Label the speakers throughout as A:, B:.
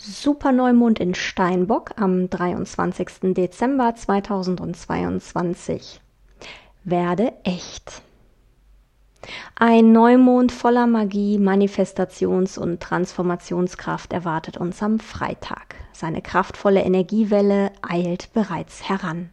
A: Superneumond in Steinbock am 23. Dezember 2022. Werde echt. Ein Neumond voller Magie, Manifestations- und Transformationskraft erwartet uns am Freitag. Seine kraftvolle Energiewelle eilt bereits heran.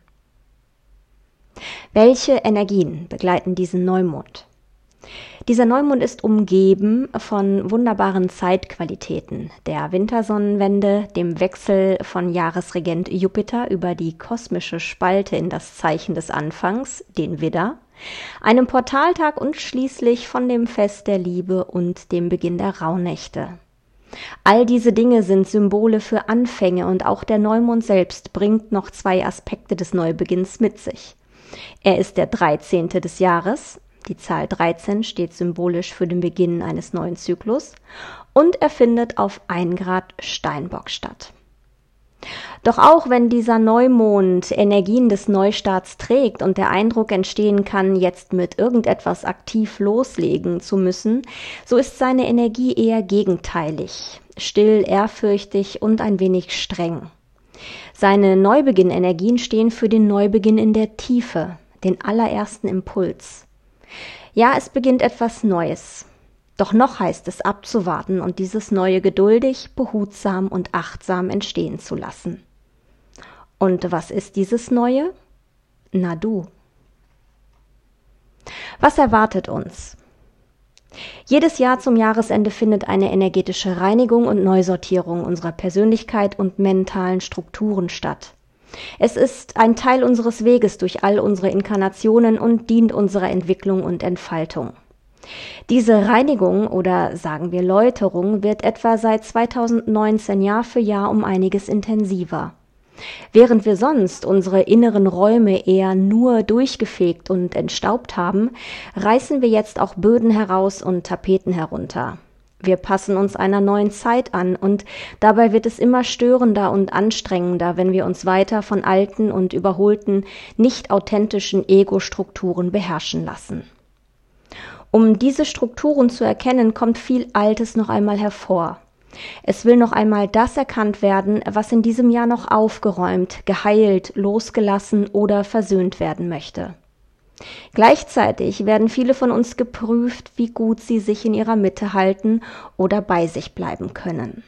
A: Welche Energien begleiten diesen Neumond? Dieser Neumond ist umgeben von wunderbaren Zeitqualitäten, der Wintersonnenwende, dem Wechsel von Jahresregent Jupiter über die kosmische Spalte in das Zeichen des Anfangs, den Widder, einem Portaltag und schließlich von dem Fest der Liebe und dem Beginn der Rauhnächte. All diese Dinge sind Symbole für Anfänge und auch der Neumond selbst bringt noch zwei Aspekte des Neubeginns mit sich. Er ist der 13. des Jahres. Die Zahl 13 steht symbolisch für den Beginn eines neuen Zyklus und er findet auf 1 Grad Steinbock statt. Doch auch wenn dieser Neumond Energien des Neustarts trägt und der Eindruck entstehen kann, jetzt mit irgendetwas aktiv loslegen zu müssen, so ist seine Energie eher gegenteilig, still, ehrfürchtig und ein wenig streng. Seine Neubeginn-Energien stehen für den Neubeginn in der Tiefe, den allerersten Impuls. Ja, es beginnt etwas Neues. Doch noch heißt es abzuwarten und dieses Neue geduldig, behutsam und achtsam entstehen zu lassen. Und was ist dieses Neue? Na du. Was erwartet uns? Jedes Jahr zum Jahresende findet eine energetische Reinigung und Neusortierung unserer Persönlichkeit und mentalen Strukturen statt. Es ist ein Teil unseres Weges durch all unsere Inkarnationen und dient unserer Entwicklung und Entfaltung. Diese Reinigung oder sagen wir Läuterung wird etwa seit 2019 Jahr für Jahr um einiges intensiver. Während wir sonst unsere inneren Räume eher nur durchgefegt und entstaubt haben, reißen wir jetzt auch Böden heraus und Tapeten herunter. Wir passen uns einer neuen Zeit an und dabei wird es immer störender und anstrengender, wenn wir uns weiter von alten und überholten, nicht authentischen Ego-Strukturen beherrschen lassen. Um diese Strukturen zu erkennen, kommt viel Altes noch einmal hervor. Es will noch einmal das erkannt werden, was in diesem Jahr noch aufgeräumt, geheilt, losgelassen oder versöhnt werden möchte. Gleichzeitig werden viele von uns geprüft, wie gut sie sich in ihrer Mitte halten oder bei sich bleiben können.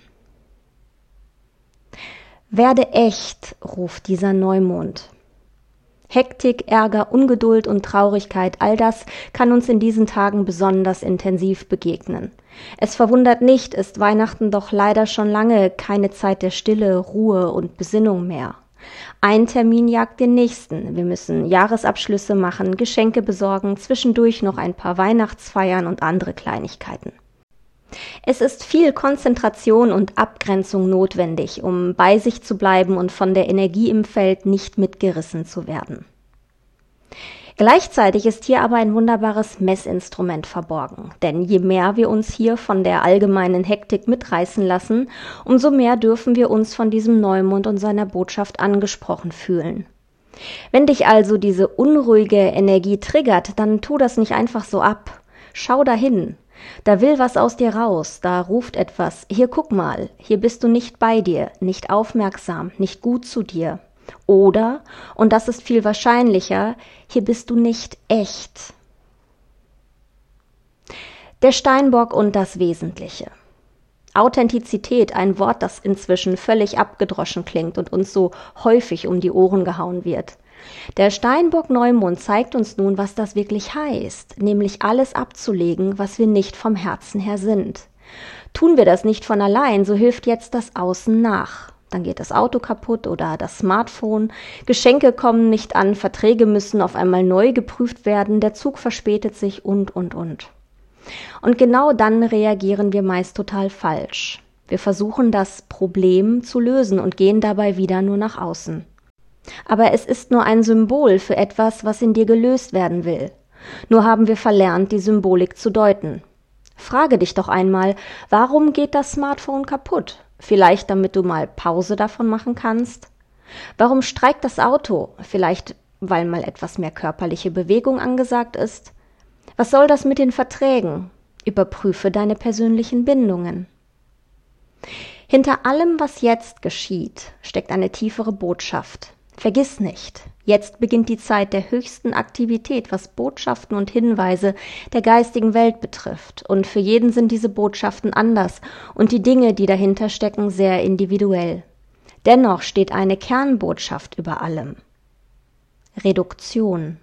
A: Werde echt, ruft dieser Neumond. Hektik, Ärger, Ungeduld und Traurigkeit, all das kann uns in diesen Tagen besonders intensiv begegnen. Es verwundert nicht, ist Weihnachten doch leider schon lange keine Zeit der Stille, Ruhe und Besinnung mehr. Ein Termin jagt den nächsten. Wir müssen Jahresabschlüsse machen, Geschenke besorgen, zwischendurch noch ein paar Weihnachtsfeiern und andere Kleinigkeiten. Es ist viel Konzentration und Abgrenzung notwendig, um bei sich zu bleiben und von der Energie im Feld nicht mitgerissen zu werden. Gleichzeitig ist hier aber ein wunderbares Messinstrument verborgen, denn je mehr wir uns hier von der allgemeinen Hektik mitreißen lassen, umso mehr dürfen wir uns von diesem Neumond und seiner Botschaft angesprochen fühlen. Wenn dich also diese unruhige Energie triggert, dann tu das nicht einfach so ab. Schau dahin. Da will was aus dir raus, da ruft etwas, hier guck mal, hier bist du nicht bei dir, nicht aufmerksam, nicht gut zu dir. Oder, und das ist viel wahrscheinlicher, hier bist du nicht echt. Der Steinbock und das Wesentliche. Authentizität, ein Wort, das inzwischen völlig abgedroschen klingt und uns so häufig um die Ohren gehauen wird. Der Steinbock-Neumond zeigt uns nun, was das wirklich heißt, nämlich alles abzulegen, was wir nicht vom Herzen her sind. Tun wir das nicht von allein, so hilft jetzt das Außen nach. Dann geht das Auto kaputt oder das Smartphone, Geschenke kommen nicht an, Verträge müssen auf einmal neu geprüft werden, der Zug verspätet sich und. Und genau dann reagieren wir meist total falsch. Wir versuchen das Problem zu lösen und gehen dabei wieder nur nach außen. Aber es ist nur ein Symbol für etwas, was in dir gelöst werden will. Nur haben wir verlernt, die Symbolik zu deuten. Frage dich doch einmal, warum geht das Smartphone kaputt? Vielleicht, damit du mal Pause davon machen kannst? Warum streikt das Auto? Vielleicht, weil mal etwas mehr körperliche Bewegung angesagt ist? Was soll das mit den Verträgen? Überprüfe deine persönlichen Bindungen. Hinter allem, was jetzt geschieht, steckt eine tiefere Botschaft. Vergiss nicht, jetzt beginnt die Zeit der höchsten Aktivität, was Botschaften und Hinweise der geistigen Welt betrifft. Und für jeden sind diese Botschaften anders und die Dinge, die dahinter stecken, sehr individuell. Dennoch steht eine Kernbotschaft über allem. Reduktion.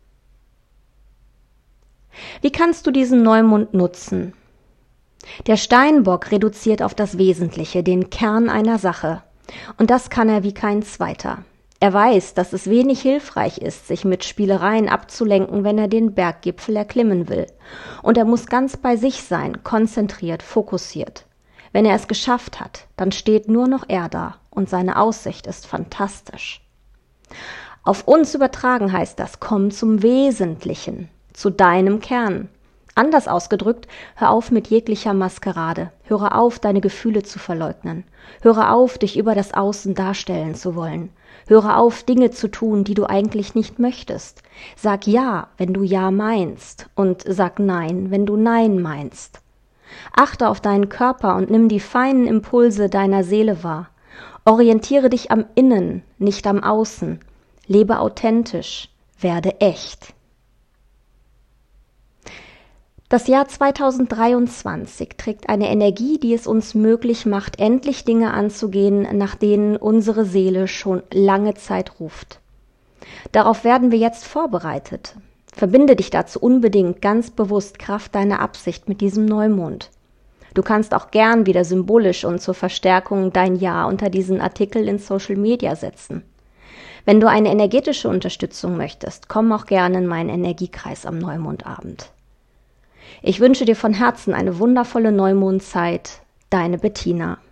A: Wie kannst du diesen Neumond nutzen? Der Steinbock reduziert auf das Wesentliche, den Kern einer Sache. Und das kann er wie kein zweiter. Er weiß, dass es wenig hilfreich ist, sich mit Spielereien abzulenken, wenn er den Berggipfel erklimmen will. Und er muss ganz bei sich sein, konzentriert, fokussiert. Wenn er es geschafft hat, dann steht nur noch er da und seine Aussicht ist fantastisch. Auf uns übertragen heißt das, komm zum Wesentlichen, zu deinem Kern. Anders ausgedrückt, hör auf mit jeglicher Maskerade. Höre auf, deine Gefühle zu verleugnen. Höre auf, dich über das Außen darstellen zu wollen. Höre auf, Dinge zu tun, die du eigentlich nicht möchtest. Sag Ja, wenn du Ja meinst, und sag Nein, wenn du Nein meinst. Achte auf deinen Körper und nimm die feinen Impulse deiner Seele wahr. Orientiere dich am Innen, nicht am Außen. Lebe authentisch, werde echt. Das Jahr 2023 trägt eine Energie, die es uns möglich macht, endlich Dinge anzugehen, nach denen unsere Seele schon lange Zeit ruft. Darauf werden wir jetzt vorbereitet. Verbinde dich dazu unbedingt ganz bewusst Kraft deiner Absicht mit diesem Neumond. Du kannst auch gern wieder symbolisch und zur Verstärkung dein Ja unter diesen Artikel in Social Media setzen. Wenn du eine energetische Unterstützung möchtest, komm auch gerne in meinen Energiekreis am Neumondabend. Ich wünsche dir von Herzen eine wundervolle Neumondzeit. Deine Bettina.